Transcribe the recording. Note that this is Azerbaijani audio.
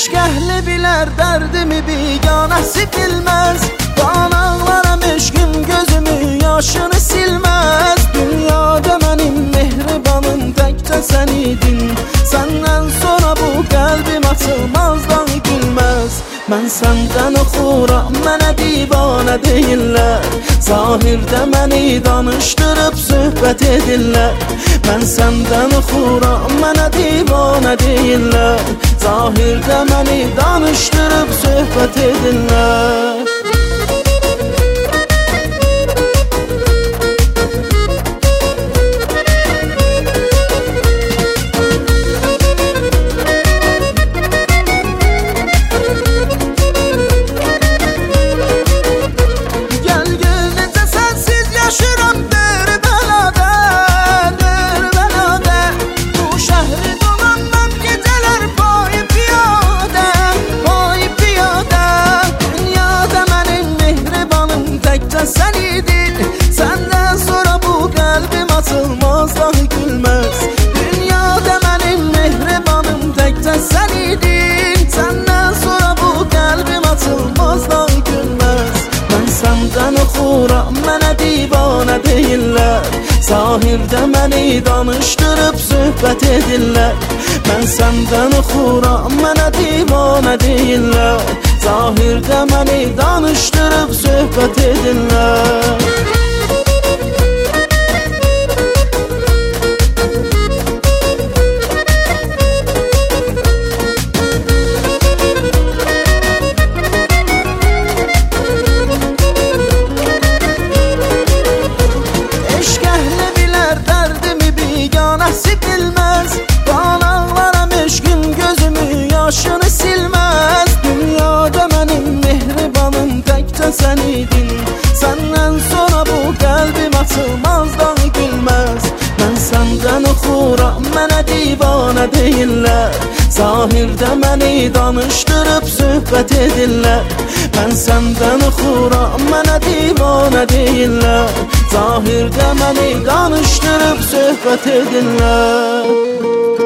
Eşq əhli bilər dərdimi, biganəsi bilməz. Qanaqlarım eşqin gözümü yaşını silməz. Dünyada mənim mehribanım təkcə sən idin. Səndən sonra bu qəlbim açılmazdan gülməz. Mən səndən oxuram, mənə divanə deyirlər. Zahirdə məni danışdırıb söhbət edirlər. Mən səndən oxuram, mənə divanə deyirlər. Zahirdə məni danışdırıb söhbət edirlər. Sən idin, səndən sonra bu qəlbim açılmazdan gülməz. Dünyada mənim mehribanım təkcə sən idin. Səndən sonra bu qəlbim açılmazdan gülməz. Mən səndən oxuram, mənə divanə deyirlər. Zahirdə məni danışdırıb söhbət edirlər. Mən səndən oxuram, mənə divanə deyirlər. Zahirdə məni danışdırıb söhbət edirlər. Eşq əhli bilər dərdimi, biganəsi bilməz. Qanaqlarım eşqin gözümü yaşını silməz. Dünyada mənim mehribanım təkcə sən idin. Səndən sonra bu qəlbim açılmazdan gülməz. Mən səndən oxuram, mənə divanə deyirlər. Zahirdə məni danışdırıb söhbət edirlər. Mən səndən oxuram, mənə divanə deyirlər. Zahirdə məni danışdırıb söhbət edirlər.